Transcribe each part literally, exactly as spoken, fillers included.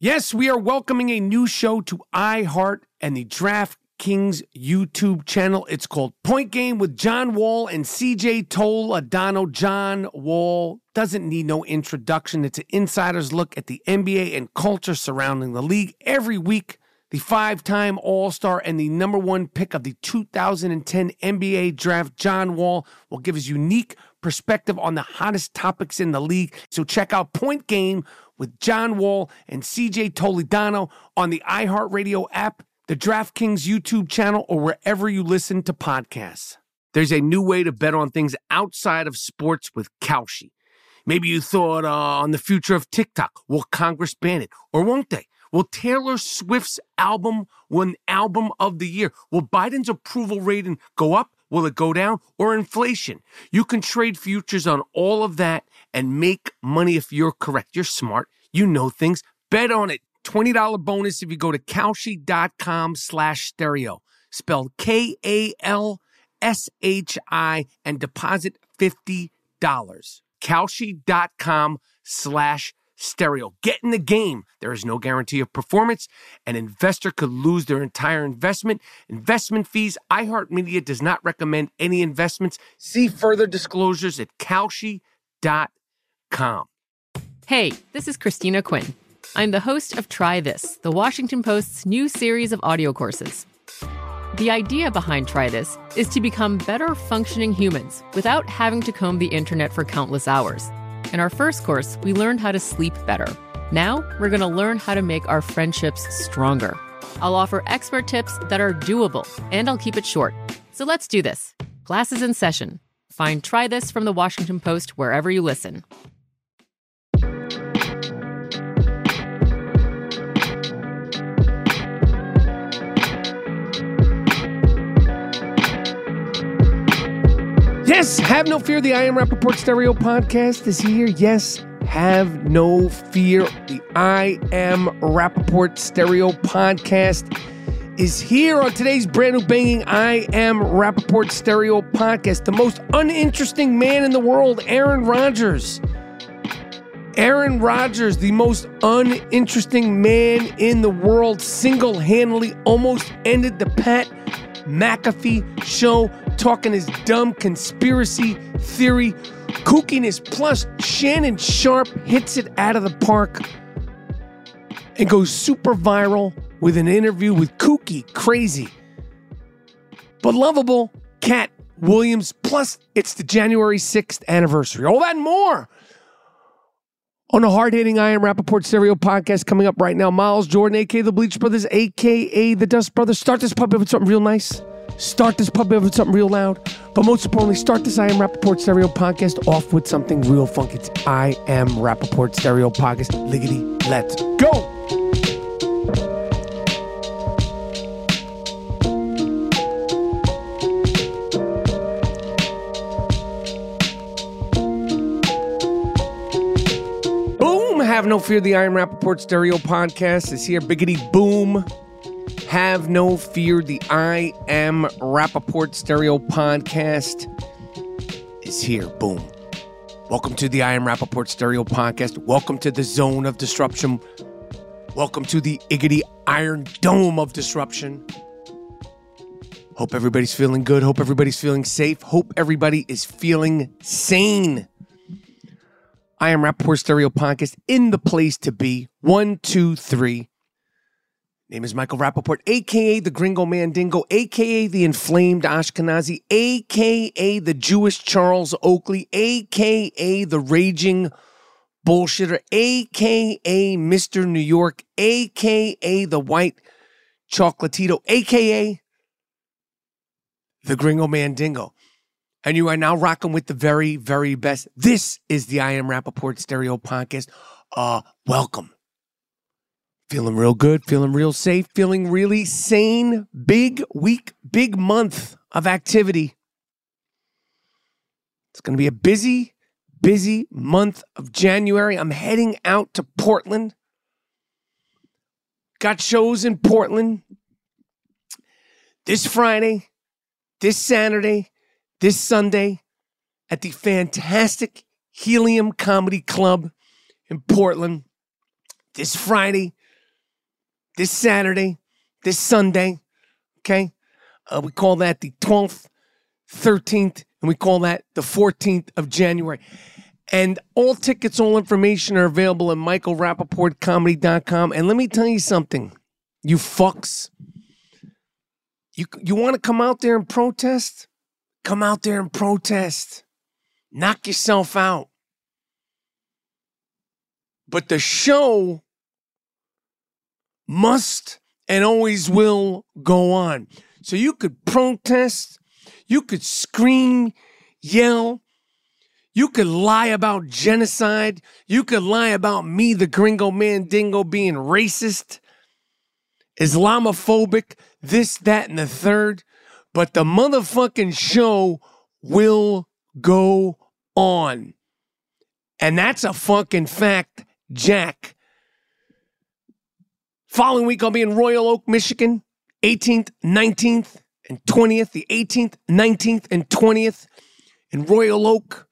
Yes, we are welcoming a new show to iHeart and the DraftKings YouTube channel. It's called Point Game with John Wall and C J Toledano. John Wall doesn't need no introduction. It's an insider's look at the N B A and culture surrounding the league. Every week, the five-time All-Star and the number one pick of the two thousand ten N B A draft, John Wall, will give his unique perspective on the hottest topics in the league. So check out Point Game with John Wall and C J Toledano on the iHeartRadio app, the DraftKings YouTube channel, or wherever you listen to podcasts. There's a new way to bet on things outside of sports with Kalshi. Maybe you thought uh, on the future of TikTok. Will Congress ban it? Or won't they? Will Taylor Swift's album win Album of the Year? Will Biden's approval rating go up? Will it go down? Or inflation? You can trade futures on all of that and make money if you're correct. You're smart. You know things. Bet on it. twenty dollars bonus if you go to Kalshi.com slash stereo. Spelled K A L S H I and deposit fifty dollars. Kalshi.com slash stereo. Get in the game. There is no guarantee of performance. An investor could lose their entire investment. Investment fees. iHeartMedia does not recommend any investments. See further disclosures at Kalshi dot com. Hey, this is Christina Quinn. I'm the host of Try This, the Washington Post's new series of audio courses. The idea behind Try This is to become better functioning humans without having to comb the internet for countless hours. In our first course, we learned how to sleep better. Now, we're going to learn how to make our friendships stronger. I'll offer expert tips that are doable, and I'll keep it short. So let's do this. Class is in session. Find Try This from the Washington Post wherever you listen. Yes, have no fear. The I Am Rappaport Stereo Podcast is here. Yes, have no fear. The I Am Rappaport Stereo Podcast is here on today's brand new banging I Am Rappaport Stereo Podcast. The most uninteresting man in the world, Aaron Rodgers. Aaron Rodgers, the most uninteresting man in the world, single-handedly almost ended the Pat McAfee show, talking his dumb conspiracy theory kookiness. Plus, Shannon Sharp hits it out of the park and goes super viral with an interview with kooky, crazy, but lovable Cat Williams. Plus, it's the January sixth anniversary. All that and more on the hard-hitting I Am Rappaport Stereo Podcast coming up right now. Miles Jordan, a k a the Bleach Brothers, a k a the Dust Brothers. Start this puppy with something real nice. Start this puppy with something real loud. But most importantly, start this I Am Rappaport Stereo Podcast off with something real funky. It's I Am Rappaport Stereo Podcast. Liggity, let's go. Have no fear, the I Am Rappaport Stereo Podcast is here. Biggity boom. Have no fear, the I Am Rappaport Stereo Podcast is here. Boom. Welcome to the I Am Rappaport Stereo Podcast. Welcome to the zone of disruption. Welcome to the Iggity Iron Dome of disruption. Hope everybody's feeling good. Hope everybody's feeling safe. Hope everybody is feeling sane. I Am Rappaport Stereo Podcast in the place to be. One, two, three. Name is Michael Rappaport, a k a the Gringo Mandingo, a k a the Inflamed Ashkenazi, a k a the Jewish Charles Oakley, a k a the Raging Bullshitter, a k a Mister New York, a k a the White Chocolatito, a k a the Gringo Mandingo. And you are now rocking with the very, very best. This is the I Am Rappaport Stereo Podcast. Uh, welcome. Feeling real good, feeling real safe, feeling really sane. Big week, big month of activity. It's going to be a busy, busy month of January. I'm heading out to Portland. Got shows in Portland this Friday, this Saturday, this Sunday at the fantastic Helium Comedy Club in Portland. This Friday, this Saturday, this Sunday, okay? Uh, we call that the twelfth, thirteenth, and we call that the fourteenth of January. And all tickets, all information are available at michael rappaport comedy dot com. And let me tell you something, you fucks. You, you want to come out there and protest? Come out there and protest. Knock yourself out. But the show must and always will go on. So you could protest, you could scream, yell, you could lie about genocide, you could lie about me, the gringo mandingo, being racist, Islamophobic, this, that, and the third. But the motherfucking show will go on. And that's a fucking fact, Jack. Following week, I'll be in Royal Oak, Michigan, eighteenth, nineteenth, and twentieth. The eighteenth, nineteenth, and twentieth in Royal Oak.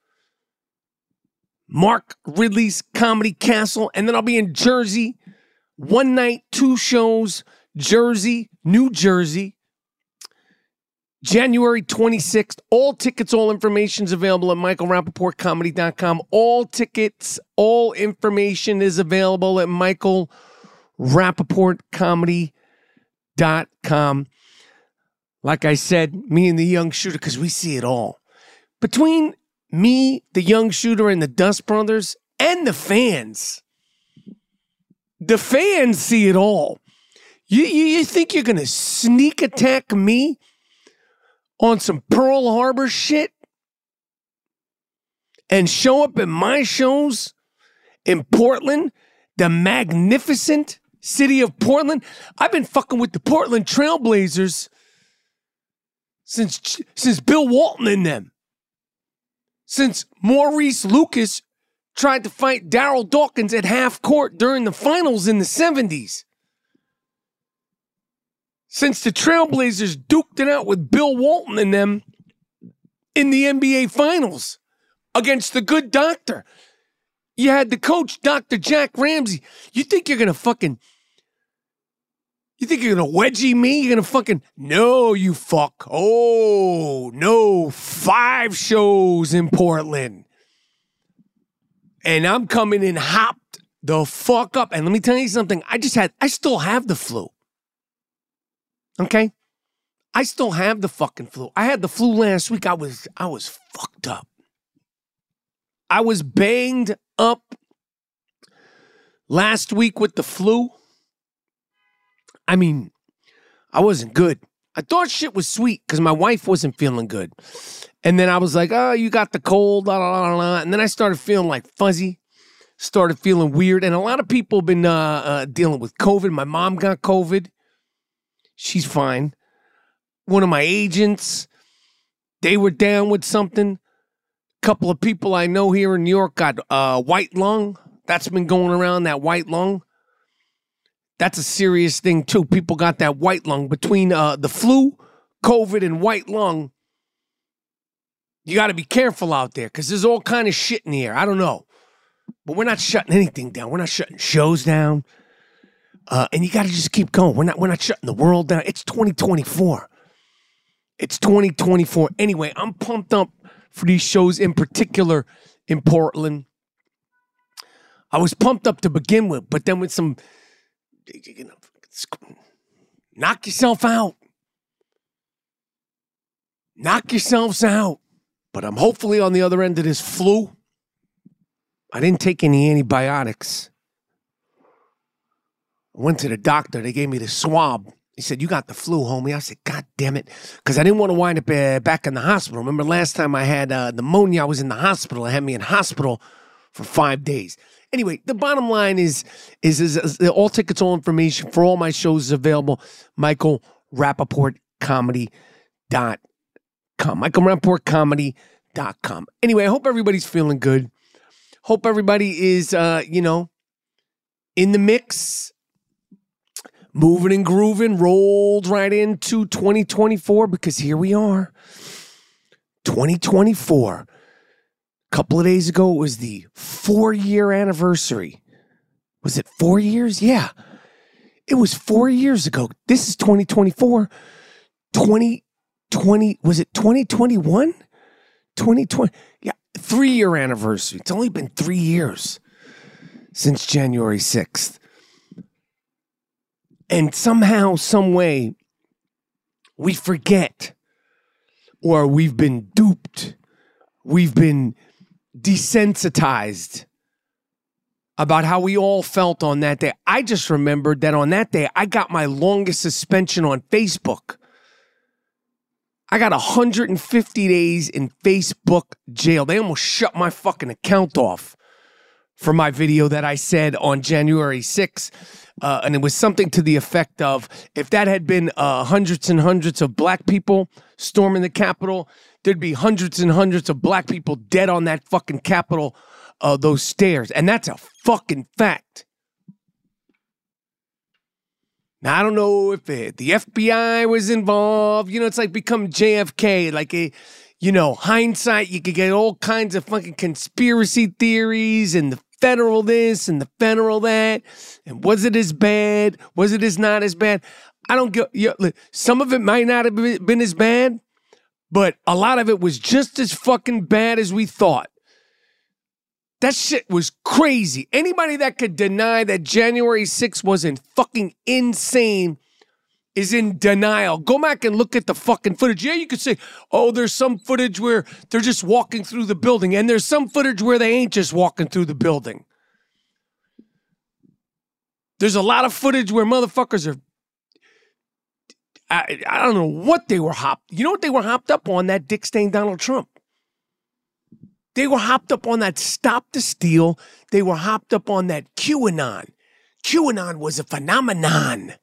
Mark Ridley's Comedy Castle. And then I'll be in Jersey. One night, two shows. Jersey, New Jersey. January twenty-sixth. All tickets, all information is available at michael rappaport comedy dot com. All tickets, all information is available at michael rappaport comedy dot com. Like I said, me and the young shooter, because we see it all. Between me, the young shooter, and the Dust Brothers, and the fans, the fans see it all. You, you, you think you're going to sneak attack me on some Pearl Harbor shit and show up at my shows in Portland, the magnificent city of Portland? I've been fucking with the Portland Trailblazers since since Bill Walton and them. Since Maurice Lucas tried to fight Darryl Dawkins at half court during the finals in the seventies. Since the Trailblazers duked it out with Bill Walton and them in the N B A Finals against the good doctor. You had the coach, Doctor Jack Ramsey. You think you're going to fucking... You think you're going to wedgie me? You're going to fucking... No, you fuck. Oh, no. Five shows in Portland. And I'm coming in hopped the fuck up. And let me tell you something. I just had... I still have the flu. Okay? I still have the fucking flu. I had the flu last week. I was I was fucked up. I was banged up last week with the flu. I mean, I wasn't good. I thought shit was sweet because my wife wasn't feeling good. And then I was like, oh, you got the cold, blah, blah, blah, blah. And then I started feeling like fuzzy, started feeling weird. And a lot of people have been uh, uh, dealing with COVID. My mom got COVID. She's fine. One of my agents, they were down with something. A couple of people I know here in New York got uh, white lung. That's been going around, that white lung. That's a serious thing, too. People got that white lung. Between uh, the flu, COVID, and white lung, you got to be careful out there because there's all kind of shit in the air. I don't know. But we're not shutting anything down. We're not shutting shows down. Uh, and you got to just keep going. We're not we're not shutting the world down. It's twenty twenty-four. It's twenty twenty-four. Anyway, I'm pumped up for these shows, in particular in Portland. I was pumped up to begin with, but then with some, you know, knock yourself out. Knock yourselves out. But I'm hopefully on the other end of this flu. I didn't take any antibiotics. I went to the doctor. They gave me the swab. He said, you got the flu, homie. I said, God damn it. Because I didn't want to wind up uh, back in the hospital. Remember last time I had uh, pneumonia, I was in the hospital. They had me in hospital for five days. Anyway, the bottom line is, is, is, is all tickets, all information for all my shows is available. michael rappaport comedy dot com. michael rappaport comedy dot com. Anyway, I hope everybody's feeling good. Hope everybody is, uh, you know, in the mix. Moving and grooving, rolled right into twenty twenty-four because here we are. twenty twenty-four. A couple of days ago, it was the four-year anniversary. Was it four years? Yeah. It was four years ago. This is twenty twenty-four. twenty twenty, was it twenty twenty-one? twenty twenty, yeah, three-year anniversary. It's only been three years since January sixth. And somehow, some way, we forget, or we've been duped, we've been desensitized about how we all felt on that day. I just remembered that on that day, I got my longest suspension on Facebook. I got one hundred fifty days in Facebook jail. They almost shut my fucking account off for my video that I said on January sixth. Uh, and it was something to the effect of, if that had been uh, hundreds and hundreds of black people storming the Capitol, there'd be hundreds and hundreds of black people dead on that fucking Capitol, uh, those stairs. And that's a fucking fact. Now, I don't know if it, the F B I was involved. You know, it's like become J F K. Like, a, you know, hindsight, you could get all kinds of fucking conspiracy theories and the federal this and the federal that. And was it as bad? Was it as not as bad? I don't get, you know, some of it might not have been as bad, but a lot of it was just as fucking bad as we thought. That shit was crazy. Anybody that could deny that January sixth wasn't fucking insane is in denial. Go back and look at the fucking footage. Yeah, you could say, oh, there's some footage where they're just walking through the building, and there's some footage where they ain't just walking through the building. There's a lot of footage where motherfuckers are, I, I don't know what they were hopped. You know what they were hopped up on? That Dick Stain Donald Trump. They were hopped up on that Stop the Steal. They were hopped up on that QAnon. QAnon was a phenomenon.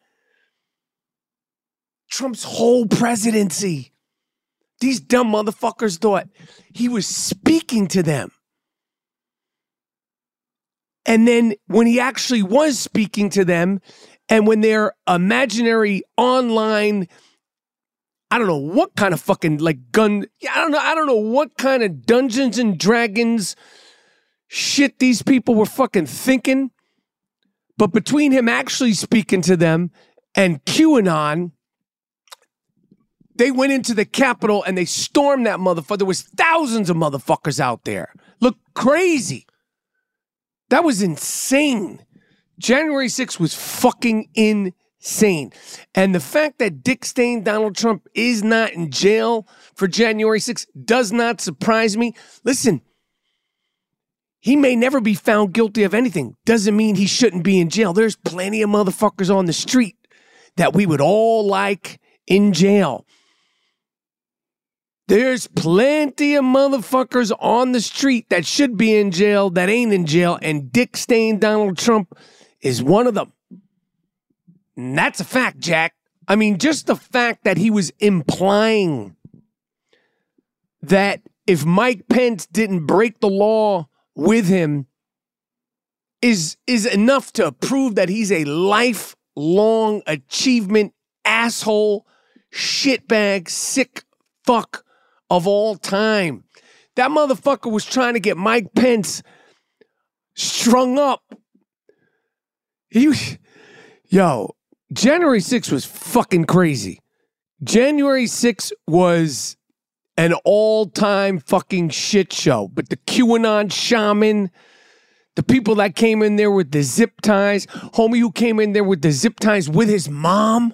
Trump's whole presidency. These dumb motherfuckers thought he was speaking to them. And then when he actually was speaking to them, and when their imaginary online, I don't know what kind of fucking like gun, I don't know, I don't know what kind of Dungeons and Dragons shit these people were fucking thinking. But between him actually speaking to them and QAnon, they went into the Capitol and they stormed that motherfucker. There was thousands of motherfuckers out there. Look crazy. That was insane. January sixth was fucking insane. And the fact that Dick Stain Donald Trump is not in jail for January sixth does not surprise me. Listen, he may never be found guilty of anything. Doesn't mean he shouldn't be in jail. There's plenty of motherfuckers on the street that we would all like in jail. There's plenty of motherfuckers on the street that should be in jail that ain't in jail, and Dick Stain Donald Trump is one of them. And that's a fact, Jack. I mean, just the fact that he was implying that if Mike Pence didn't break the law with him is, is enough to prove that he's a lifelong achievement asshole, shitbag, sick fuck of all time. That motherfucker was trying to get Mike Pence strung up. He was, yo, January sixth was fucking crazy. January sixth was an all-time fucking shit show. But the QAnon shaman, the people that came in there with the zip ties, homie who came in there with the zip ties with his mom.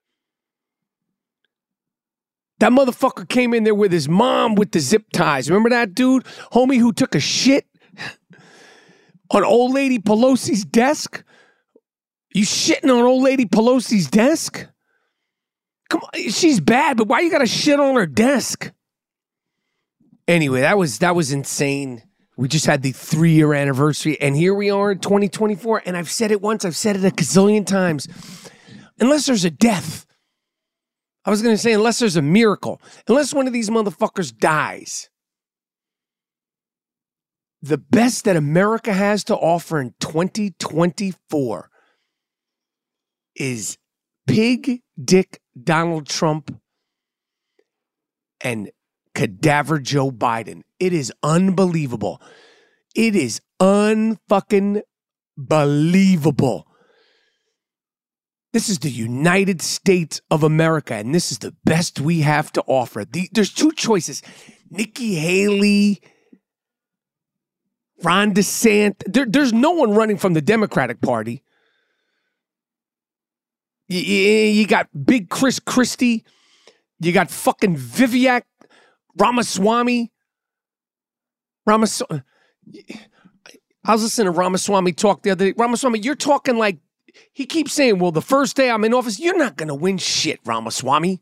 That motherfucker came in there with his mom with the zip ties. Remember that dude? Homie who took a shit on old lady Pelosi's desk? You shitting on old lady Pelosi's desk? Come on, she's bad, but why you gotta shit on her desk? Anyway, that was that was insane. We just had the three-year anniversary, and here we are in twenty twenty-four, and I've said it once, I've said it a gazillion times. Unless there's a death, I was going to say, unless there's a miracle, unless one of these motherfuckers dies, the best that America has to offer in twenty twenty-four is Pig Dick Donald Trump and Cadaver Joe Biden. It is unbelievable. It is unfucking believable. This is the United States of America, and this is the best we have to offer. The, there's two choices. Nikki Haley, Ron DeSantis. There, there's no one running from the Democratic Party. You, you, you got big Chris Christie. You got fucking Vivek Ramaswamy. Ramaswamy. I was listening to Ramaswamy talk the other day. Ramaswamy, you're talking like, he keeps saying, well, the first day I'm in office, you're not going to win shit, Ramaswamy.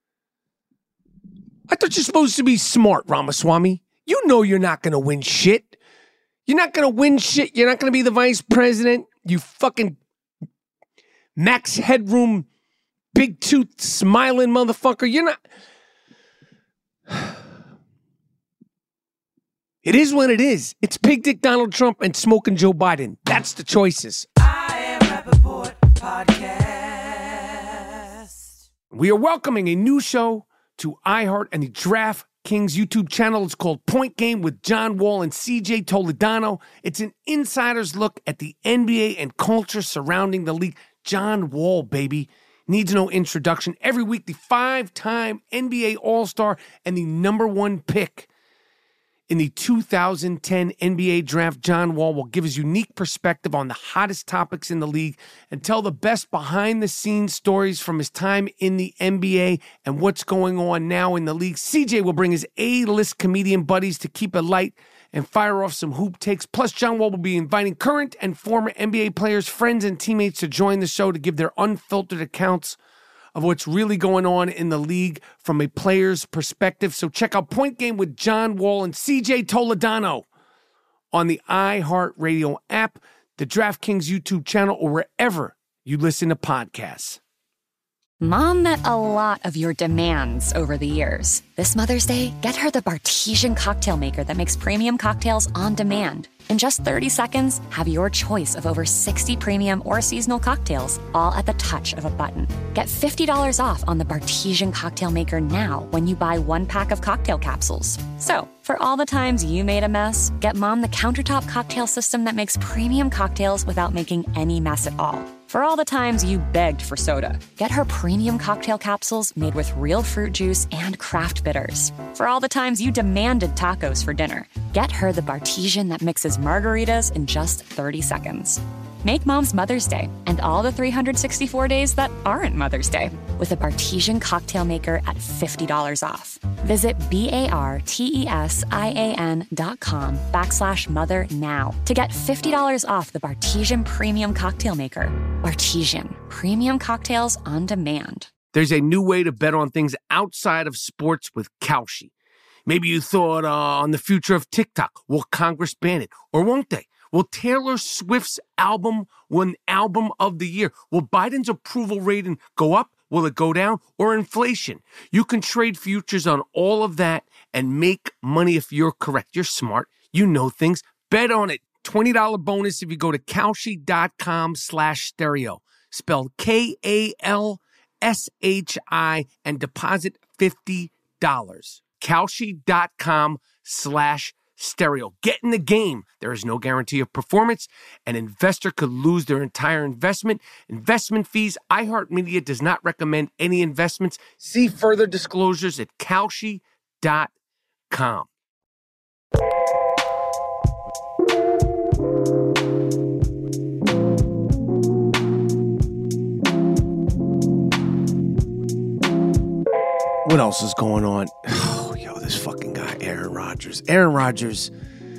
I thought you're supposed to be smart, Ramaswamy. You know you're not going to win shit. You're not going to win shit. You're not going to be the vice president. You fucking Max Headroom, big tooth, smiling motherfucker. You're not. It is what it is. It's Big Dick Donald Trump and Smoking Joe Biden. That's the choices. I am Rappaport Podcast. We are welcoming a new show to iHeart and the DraftKings YouTube channel. It's called Point Game with John Wall and C J Toledano. It's an insider's look at the N B A and culture surrounding the league. John Wall, baby, needs no introduction. Every week, the five-time N B A All-Star and the number one pick in the two thousand ten N B A Draft, John Wall will give his unique perspective on the hottest topics in the league and tell the best behind-the-scenes stories from his time in the N B A and what's going on now in the league. C J will bring his A-list comedian buddies to keep it light and fire off some hoop takes. Plus, John Wall will be inviting current and former N B A players, friends, and teammates to join the show to give their unfiltered accounts of what's really going on in the league from a player's perspective. So check out Point Game with John Wall and C J Toledano on the iHeartRadio app, the DraftKings YouTube channel, or wherever you listen to podcasts. Mom met a lot of your demands over the years. This Mother's Day, get her the Bartesian cocktail maker that makes premium cocktails on demand. In just thirty seconds, have your choice of over sixty premium or seasonal cocktails, all at the touch of a button. Get fifty dollars off on the Bartesian cocktail maker now when you buy one pack of cocktail capsules. So, for all the times you made a mess, get Mom the countertop cocktail system that makes premium cocktails without making any mess at all. For all the times you begged for soda, get her premium cocktail capsules made with real fruit juice and craft bitters. For all the times you demanded tacos for dinner, get her the Bartesian that mixes margaritas in just thirty seconds. Make Mom's Mother's Day and all the three hundred sixty-four days that aren't Mother's Day with a Bartesian cocktail maker at fifty dollars off. Visit B-A-R-T-E-S-I-A-N dot com backslash mother now to get fifty dollars off the Bartesian Premium Cocktail Maker. Bartesian, premium cocktails on demand. There's a new way to bet on things outside of sports with Kalshi. Maybe you thought uh, on the future of TikTok. Will Congress ban it? Or won't they? Will Taylor Swift's album win Album of the Year? Will Biden's approval rating go up? Will it go down? Or inflation? You can trade futures on all of that and make money if you're correct. You're smart. You know things. Bet on it. twenty dollars bonus if you go to Kalshi.com slash stereo. Spelled K A L S H I and deposit fifty dollars. Kalshi.com slash stereo. Get in the game. There is no guarantee of performance. An investor could lose their entire investment. Investment fees. iHeartMedia does not recommend any investments. See further disclosures at Kalshi dot com. What else is going on? Oh, yo, this fucking guy, Aaron Rodgers. Aaron Rodgers.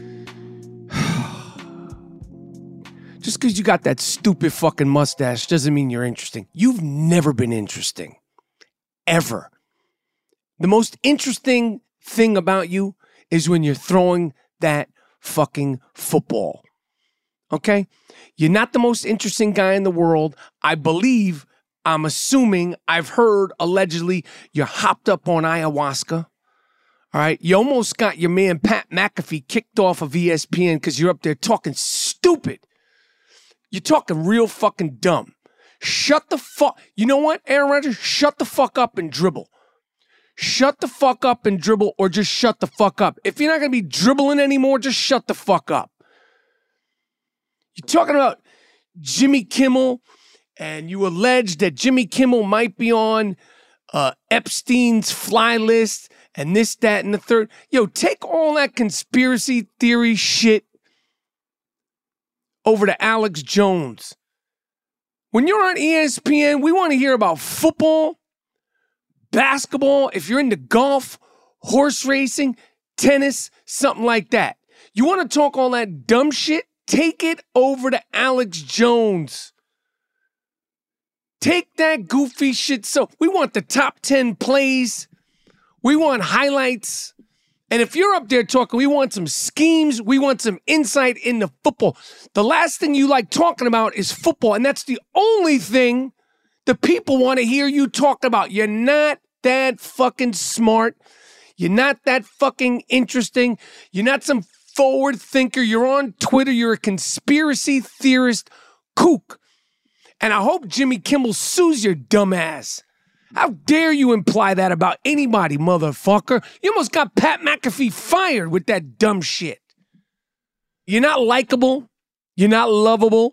Just because you got that stupid fucking mustache doesn't mean you're interesting. You've never been interesting. Ever. The most interesting thing about you is when you're throwing that fucking football. Okay? You're not the most interesting guy in the world. I believe, I'm assuming, I've heard, allegedly, you're hopped up on ayahuasca. All right? You almost got your man Pat McAfee kicked off of E S P N because you're up there talking stupid. You're talking real fucking dumb. Shut the fuck... You know what, Aaron Rodgers? Shut the fuck up and dribble. Shut the fuck up and dribble, or just shut the fuck up. If you're not going to be dribbling anymore, just shut the fuck up. You're talking about Jimmy Kimmel and you allege that Jimmy Kimmel might be on uh, Epstein's fly list and this, that, and the third. Yo, take all that conspiracy theory shit over to Alex Jones. When you're on E S P N, we want to hear about football, basketball, if you're into golf, horse racing, tennis, something like that. You want to talk all that dumb shit? Take it over to Alex Jones. Take that goofy shit. So we want the top ten plays. We want highlights. And if you're up there talking, we want some schemes. We want some insight into football. The last thing you like talking about is football. And that's the only thing the people want to hear you talk about. You're not that fucking smart. You're not that fucking interesting. You're not some forward thinker. You're on Twitter. You're a conspiracy theorist kook. And I hope Jimmy Kimmel sues your dumb ass. How dare you imply that about anybody, motherfucker? You almost got Pat McAfee fired with that dumb shit. You're not likable. You're not lovable.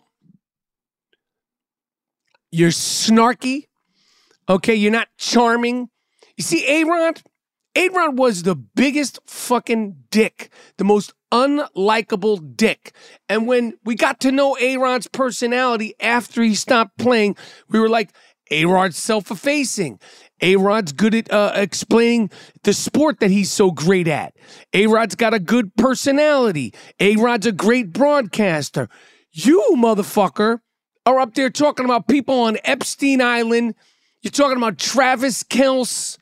You're snarky. Okay, you're not charming. You see, A-Rod? A-Rod was the biggest fucking dick, the most unlikable dick. And when we got to know A-Rod's personality after he stopped playing, we were like, A-Rod's self-effacing. A-Rod's good at uh, explaining the sport that he's so great at. A-Rod's got a good personality. A-Rod's a great broadcaster. You, motherfucker, are up there talking about people on Epstein Island. You're talking about Travis Kelce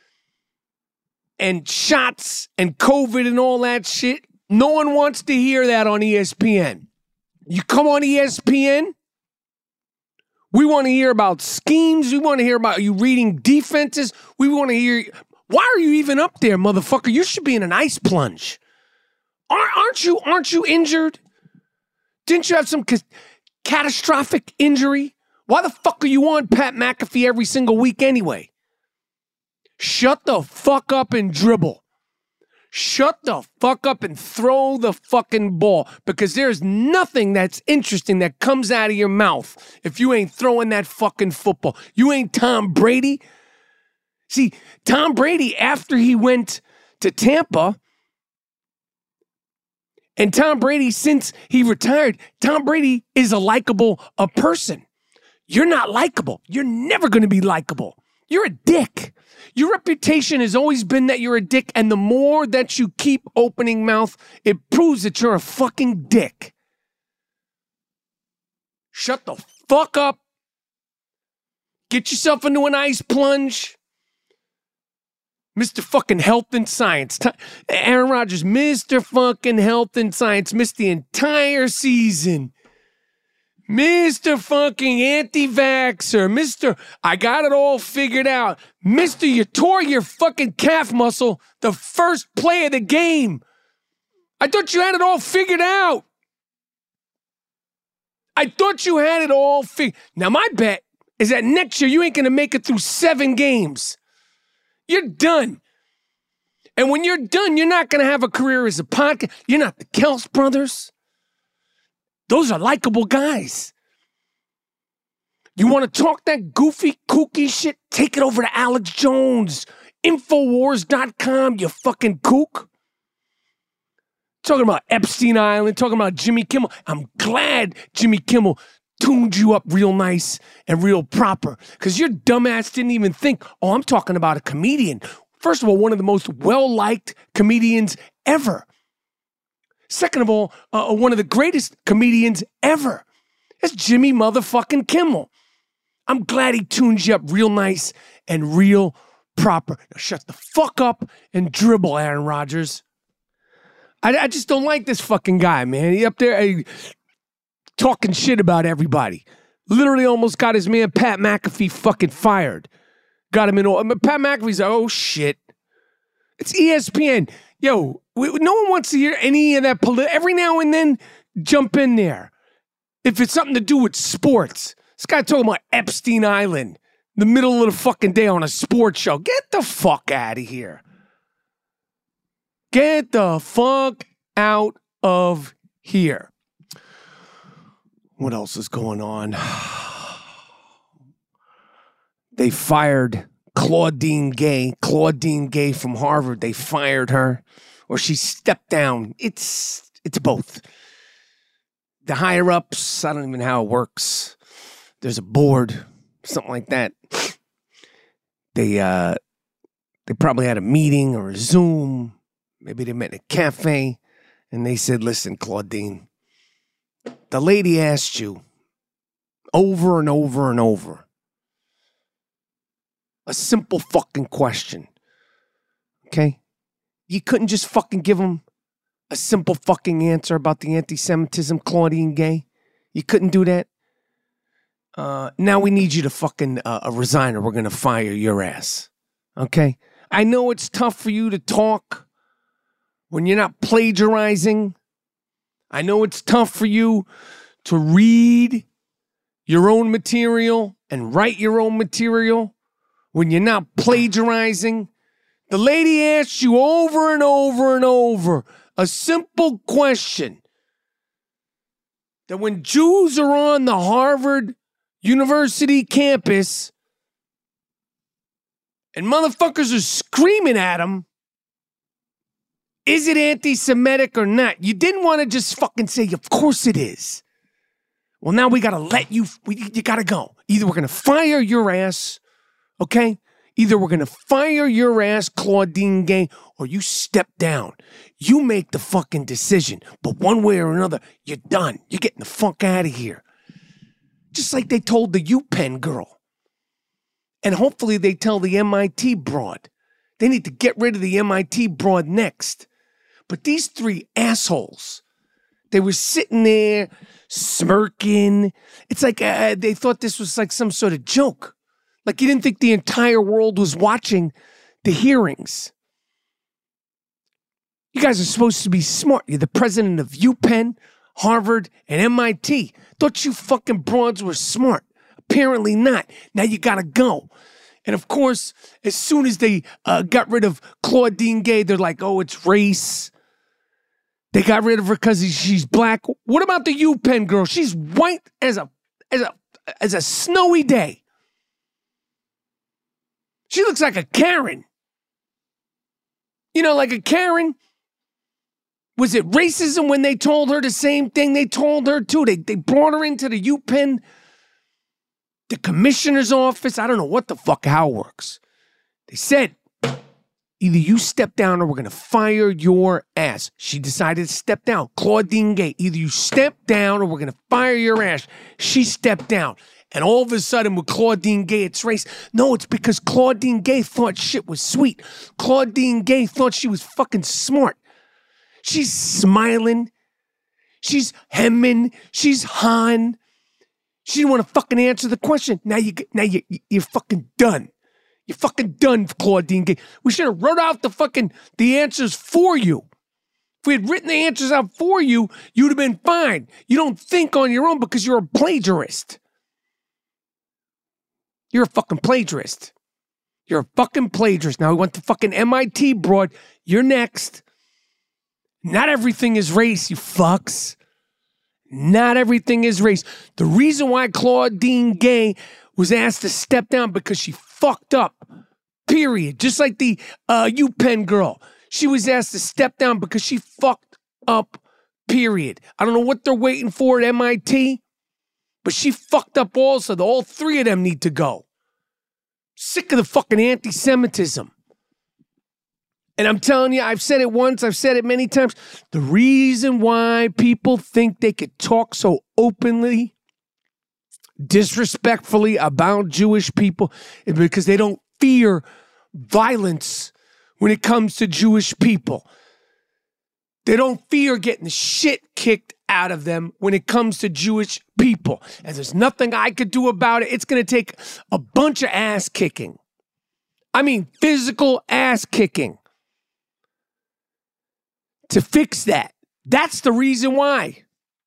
and shots and COVID and all that shit. No one wants to hear that on E S P N. You come on E S P N, we want to hear about schemes. We want to hear about you reading defenses. We want to hear, why are you even up there, motherfucker? You should be in an ice plunge. Aren't you, aren't you injured? Didn't you have some ca- catastrophic injury? Why the fuck are you on Pat McAfee every single week anyway? Shut the fuck up and dribble. Shut the fuck up and throw the fucking ball, because there's nothing that's interesting that comes out of your mouth if you ain't throwing that fucking football. You ain't Tom Brady. See, Tom Brady, after he went to Tampa, and Tom Brady, since he retired, Tom Brady is a likable a person. You're not likable. You're never going to be likable. You're a dick. Your reputation has always been that you're a dick, and the more that you keep opening mouth, it proves that you're a fucking dick. Shut the fuck up. Get yourself into an ice plunge. Mister fucking Health and Science. Aaron Rodgers, Mister fucking Health and Science, missed the entire season. Mister fucking anti-vaxxer. Mister I got it all figured out. Mister You tore your fucking calf muscle the first play of the game. I thought you had it all figured out. I thought you had it all figured. Now my bet is that next year you ain't going to make it through seven games. You're done. And when you're done, you're not going to have a career as a podcast. You're not the Kelce brothers. Those are likable guys. You want to talk that goofy, kooky shit? Take it over to Alex Jones. Infowars dot com, you fucking kook. Talking about Epstein Island, talking about Jimmy Kimmel. I'm glad Jimmy Kimmel tuned you up real nice and real proper, because your dumbass didn't even think, oh, I'm talking about a comedian. First of all, one of the most well-liked comedians ever. Second of all, uh, one of the greatest comedians ever. That's Jimmy motherfucking Kimmel. I'm glad he tunes you up real nice and real proper. Now shut the fuck up and dribble, Aaron Rodgers. I, I just don't like this fucking guy, man. He up there uh, talking shit about everybody. Literally almost got his man Pat McAfee fucking fired. Got him in all. I mean, Pat McAfee's like, oh shit. It's E S P N. Yo, we, no one wants to hear any of that. Poli- Every now and then, jump in there. If it's something to do with sports. This guy talking about Epstein Island in the middle of the fucking day on a sports show. Get the fuck out of here. Get the fuck out of here. What else is going on? they fired Claudine Gay. Claudine Gay from Harvard, they fired her. Or she stepped down. It's it's both. The higher-ups, I don't even know how it works. There's a board, something like that. They uh, they probably had a meeting or a Zoom. Maybe they met in a cafe. And they said, listen, Claudine, the lady asked you over and over and over a simple fucking question. Okay? You couldn't just fucking give them a simple fucking answer about the anti-Semitism, Claudine Gay? You couldn't do that? Uh, now we need you to fucking uh, resign or we're going to fire your ass. Okay? I know it's tough for you to talk when you're not plagiarizing. I know it's tough for you to read your own material and write your own material when you're not plagiarizing. The lady asked you over and over and over a simple question that when Jews are on the Harvard University campus and motherfuckers are screaming at them, is it anti-Semitic or not? You didn't want to just fucking say, of course it is. Well, now we got to let you, we, you got to go. Either we're going to fire your ass, okay? Either we're going to fire your ass, Claudine Gay, or you step down. You make the fucking decision. But one way or another, you're done. You're getting the fuck out of here. Just like they told the UPenn girl. And hopefully they tell the M I T broad. They need to get rid of the M I T broad next. But these three assholes, they were sitting there smirking. It's like uh, they thought this was like some sort of joke. Like you didn't think the entire world was watching the hearings. You guys are supposed to be smart. You're the president of UPenn, Harvard, and M I T. Thought you fucking broads were smart. Apparently not. Now you gotta go. And of course, as soon as they uh, got rid of Claudine Gay, they're like, oh, it's race. They got rid of her because she's black. What about the UPenn girl? She's white as a as a as a snowy day. She looks like a Karen. You know, like a Karen. Was it racism when they told her the same thing they told her too? They they brought her into the UPenn, the commissioner's office. I don't know what the fuck, how it works. They said, either you step down or we're going to fire your ass. She decided to step down. Claudine Gay, either you step down or we're going to fire your ass. She stepped down. And all of a sudden with Claudine Gay, it's race. No, it's because Claudine Gay thought shit was sweet. Claudine Gay thought she was fucking smart. She's smiling. She's hemming. She's hawing. She didn't want to fucking answer the question. Now you, now you, you're fucking done. You're fucking done, Claudine Gay. We should have wrote out the fucking, the answers for you. If we had written the answers out for you, you'd have been fine. You don't think on your own because you're a plagiarist. You're a fucking plagiarist. You're a fucking plagiarist. Now we went to fucking M I T broad. You're next. Not everything is race, you fucks. Not everything is race. The reason why Claudine Gay was asked to step down because she fucked up, period. Just like the uh, UPenn girl. She was asked to step down because she fucked up, period. I don't know what they're waiting for at M I T, but she fucked up also. All three of them need to go. Sick of the fucking anti-Semitism. And I'm telling you, I've said it once, I've said it many times. The reason why people think they could talk so openly, disrespectfully about Jewish people is because they don't fear violence when it comes to Jewish people. They don't fear getting the shit kicked out of them when it comes to Jewish people. And there's nothing I could do about it. It's going to take a bunch of ass kicking. I mean, physical ass kicking. To fix that. That's the reason why.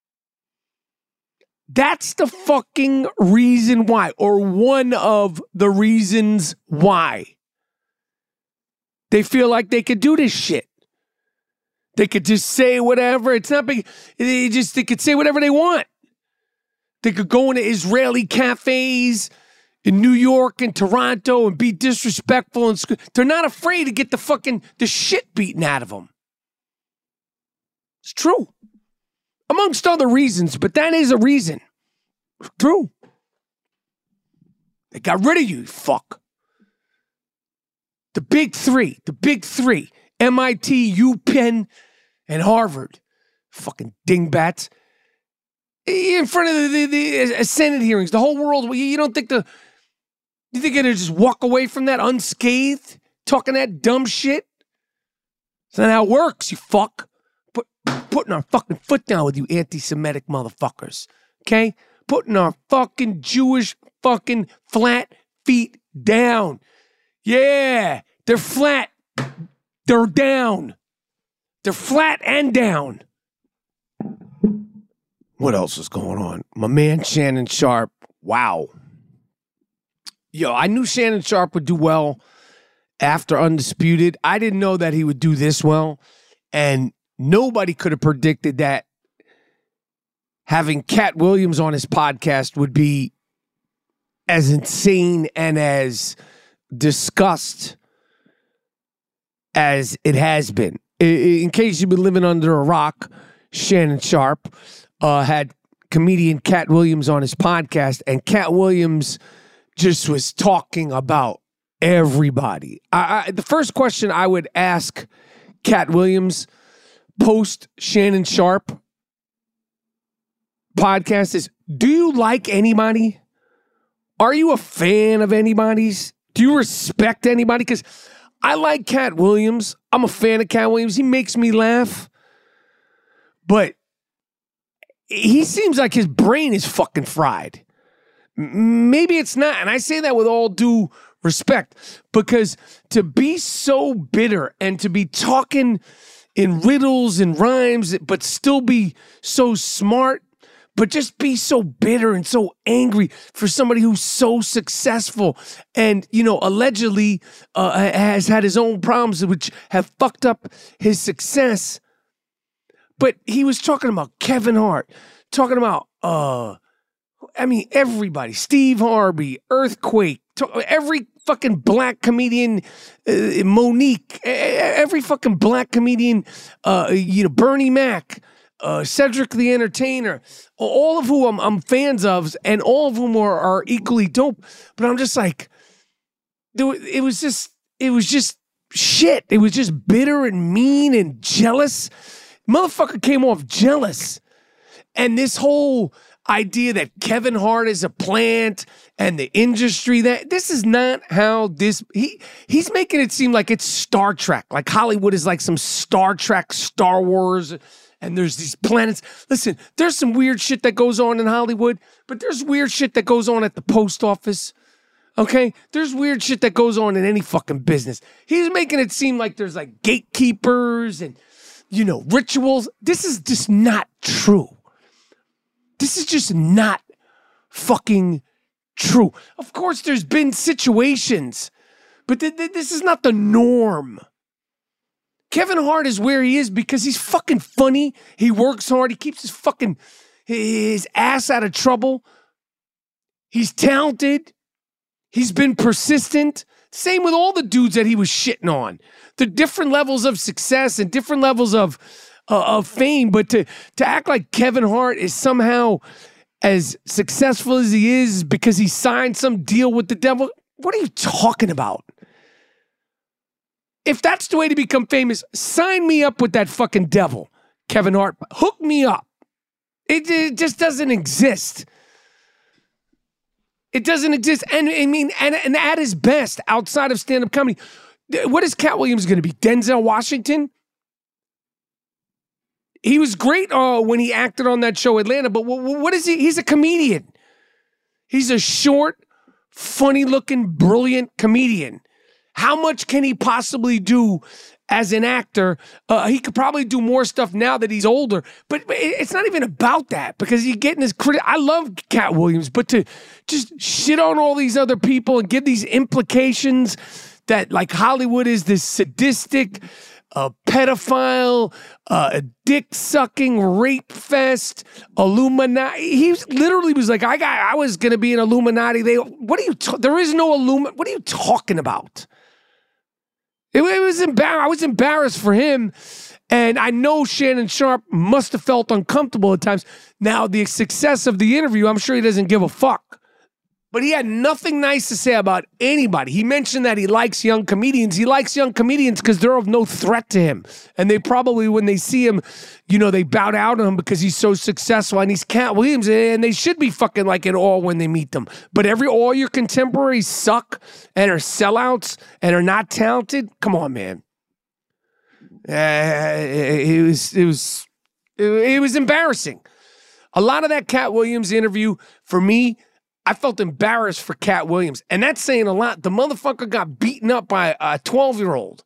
That's the fucking reason why. Or one of the reasons why. They feel like they could do this shit. They could just say whatever. It's not big. They just, they could say whatever they want. They could go into Israeli cafes, in New York and Toronto and be disrespectful. And sc- they're not afraid to get the fucking the shit beaten out of them. It's true. Amongst other reasons, but that is a reason. It's true. They got rid of you, you fuck. The big three, the big three, M I T, UPenn, and Harvard. Fucking dingbats. In front of the, the, the Senate hearings, the whole world, you don't think the, you think they're going to just walk away from that unscathed, talking that dumb shit? That's not how it works, you fuck. Put, putting our fucking foot down with you anti-Semitic motherfuckers, okay? Putting our fucking Jewish fucking flat feet down. Yeah, they're flat. They're down. They're flat and down. What else is going on? My man Shannon Sharpe. Wow. Yo, I knew Shannon Sharpe would do well after Undisputed. I didn't know that he would do this well. And nobody could have predicted that having Cat Williams on his podcast would be as insane and as discussed as it has been. In case you've been living under a rock, Shannon Sharpe uh, had comedian Cat Williams on his podcast, and Cat Williams just was talking about everybody. I, I, the first question I would ask Cat Williams post Shannon Sharpe podcast is, do you like anybody? Are you a fan of anybody's? Do you respect anybody? Because I like Cat Williams. I'm a fan of Cat Williams. He makes me laugh. But he seems like his brain is fucking fried. Maybe it's not. And I say that with all due respect, because to be so bitter and to be talking in riddles and rhymes, but still be so smart, but just be so bitter and so angry for somebody who's so successful and, you know, allegedly uh, has had his own problems which have fucked up his success. But he was talking about Kevin Hart, talking about, uh, I mean, everybody, Steve Harvey, Earthquake, talk, every fucking black comedian, uh, Monique, every fucking black comedian, uh, you know, Bernie Mac, uh, Cedric the Entertainer, all of whom I'm, I'm fans of, and all of whom are, are equally dope. But I'm just like, it was just, it was just shit. It was just bitter and mean and jealous. Motherfucker came off jealous. And this whole idea that Kevin Hart is a plant and the industry, that this is not how this, he he's making it seem like it's Star Trek, like Hollywood is like some Star Trek, Star Wars, and there's these planets. Listen, there's some weird shit that goes on in Hollywood, but there's weird shit that goes on at the post office. Okay? There's weird shit that goes on in any fucking business. He's making it seem like there's like gatekeepers and, you know, rituals. This is just not true. This is just not fucking true. Of course, there's been situations, but th- th- this is not the norm. Kevin Hart is where he is because he's fucking funny. He works hard. He keeps his fucking his ass out of trouble. He's talented. He's been persistent. Same with all the dudes that he was shitting on. The different levels of success and different levels of uh, of fame, but to to act like Kevin Hart is somehow as successful as he is because he signed some deal with the devil, what are you talking about? If that's the way to become famous, sign me up with that fucking devil, Kevin Hart. Hook me up. It, it just doesn't exist. It doesn't exist. And I mean, and, and at his best, outside of stand-up comedy, what is Cat Williams going to be? Denzel Washington? He was great uh, when he acted on that show Atlanta, but what, what is he? He's a comedian. He's a short, funny-looking, brilliant comedian. How much can he possibly do as an actor? Uh, he could probably do more stuff now that he's older, but it's not even about that because he's getting his credit. I love Cat Williams, but to just shit on all these other people and give these implications that like Hollywood is this sadistic, a pedophile, uh, a dick-sucking rape fest, Illuminati. He was, literally was like, I got, I was going to be an Illuminati. They, what are you, ta- there is no Illuminati. What are you talking about? It, it was embar- I was embarrassed for him. And I know Shannon Sharpe must have felt uncomfortable at times. Now, the success of the interview, I'm sure he doesn't give a fuck. But he had nothing nice to say about anybody. He mentioned that he likes young comedians. He likes young comedians because they're of no threat to him. And they probably, when they see him, you know, they bow down to him because he's so successful. And he's Cat Williams. And they should be fucking like it all when they meet them. But every all your contemporaries suck and are sellouts and are not talented. Come on, man. Uh, it was, it was, it was embarrassing. A lot of that Cat Williams interview, for me, I felt embarrassed for Cat Williams. And that's saying a lot. The motherfucker got beaten up by a twelve-year-old.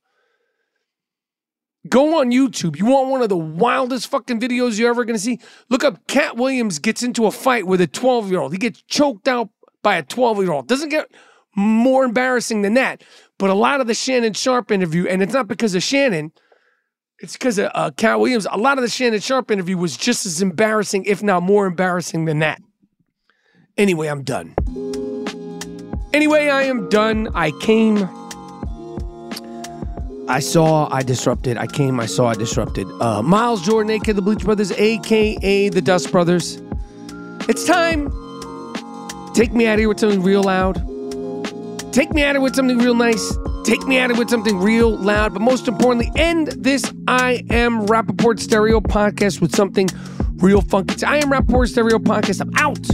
Go on YouTube. You want one of the wildest fucking videos you're ever going to see? Look up Cat Williams gets into a fight with a twelve-year-old. He gets choked out by a twelve-year-old. Doesn't get more embarrassing than that. But a lot of the Shannon Sharpe interview, and it's not because of Shannon, it's because of uh, Cat Williams. A lot of the Shannon Sharpe interview was just as embarrassing, if not more embarrassing than that. Anyway, I'm done. Anyway, I am done. I came. I saw, I disrupted. I came, I saw, I disrupted. Uh, Miles Jordan, a k a the Bleach Brothers, a k a the Dust Brothers. It's time. Take me out of here with something real loud. Take me out of here with something real nice. Take me out of here with something real loud. But most importantly, end this I Am Rappaport Stereo podcast with something real funky. It's I Am Rappaport Stereo podcast. I'm out.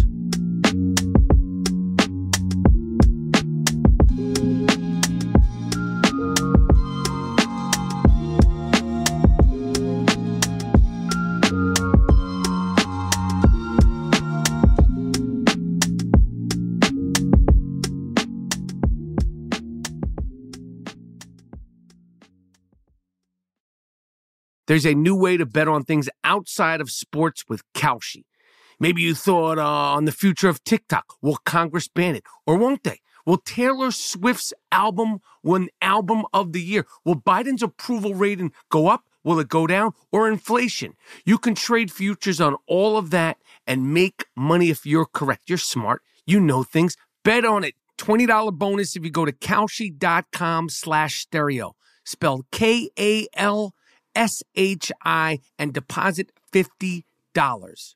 There's a new way to bet on things outside of sports with Kalshi. Maybe you thought uh, on the future of TikTok. Will Congress ban it? Or won't they? Will Taylor Swift's album win Album of the Year? Will Biden's approval rating go up? Will it go down? Or inflation? You can trade futures on all of that and make money if you're correct. You're smart. You know things. Bet on it. twenty dollars bonus if you go to Kalshi.com slash stereo. Spelled K A L S H I and deposit fifty dollars.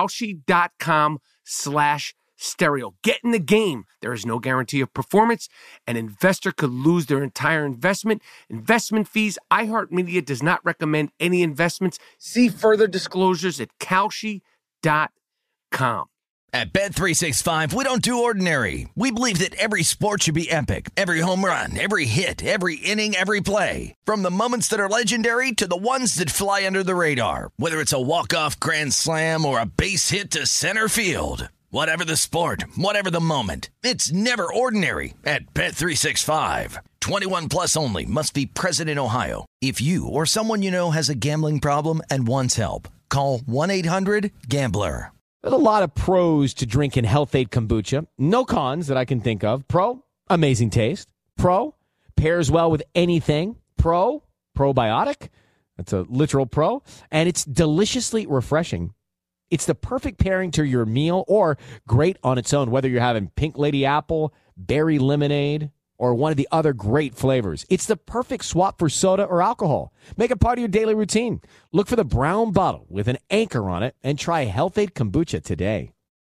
Kalshi.com slash stereo. Get in the game. There is no guarantee of performance. An investor could lose their entire investment. Investment fees. iHeartMedia does not recommend any investments. See further disclosures at Kalshi dot com. At Bet three sixty-five, we don't do ordinary. We believe that every sport should be epic. Every home run, every hit, every inning, every play. From the moments that are legendary to the ones that fly under the radar. Whether it's a walk-off grand slam or a base hit to center field. Whatever the sport, whatever the moment. It's never ordinary at Bet three sixty-five. twenty-one plus only. Must be present in Ohio. If you or someone you know has a gambling problem and wants help, call one eight hundred gambler. There's a lot of pros to drinking Health-Ade Kombucha. No cons that I can think of. Pro, amazing taste. Pro, pairs well with anything. Pro, probiotic. That's a literal pro. And it's deliciously refreshing. It's the perfect pairing to your meal or great on its own, whether you're having Pink Lady Apple, Berry Lemonade, or one of the other great flavors. It's the perfect swap for soda or alcohol. Make it part of your daily routine. Look for the brown bottle with an anchor on it and try Health-Ade Kombucha today.